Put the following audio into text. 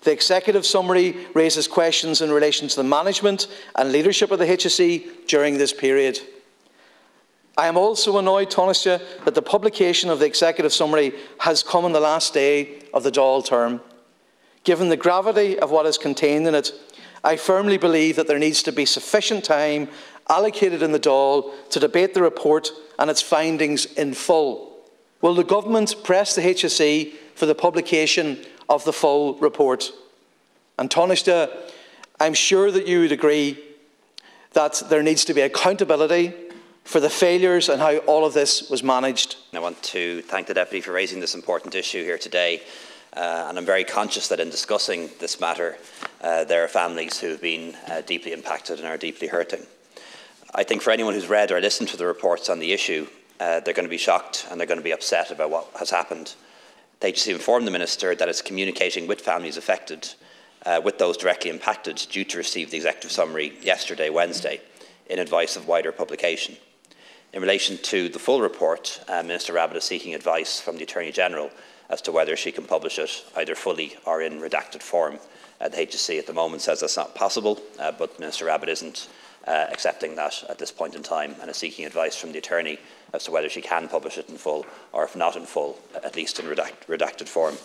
The executive summary raises questions in relation to the management and leadership of the HSE during this period. I am also annoyed, Taoiseach, that the publication of the executive summary has come on the last day of the Dáil term. Given the gravity of what is contained in it, I firmly believe that there needs to be sufficient time allocated in the Dáil to debate the report and its findings in full. Will the Government press the HSE for the publication of the full report? And Taoiseach, I'm sure that you would agree that there needs to be accountability for the failures and how all of this was managed. I want to thank the Deputy for raising this important issue here today. And I'm very conscious that in discussing this matter, there are families who have been deeply impacted and are deeply hurting. I think for anyone who's read or listened to the reports on the issue, they're going to be shocked and they're going to be upset about what has happened. The HSE informed the Minister that it's communicating with families affected, with those directly impacted, due to receive the executive summary yesterday, Wednesday, in advice of wider publication. In relation to the full report, Minister Rabbitte is seeking advice from the Attorney-General as to whether she can publish it either fully or in redacted form. The HSE at the moment says that's not possible, but Minister Rabbitte isn't accepting that at this point in time and is seeking advice from the Attorney as to whether she can publish it in full, or if not in full, at least in redacted form.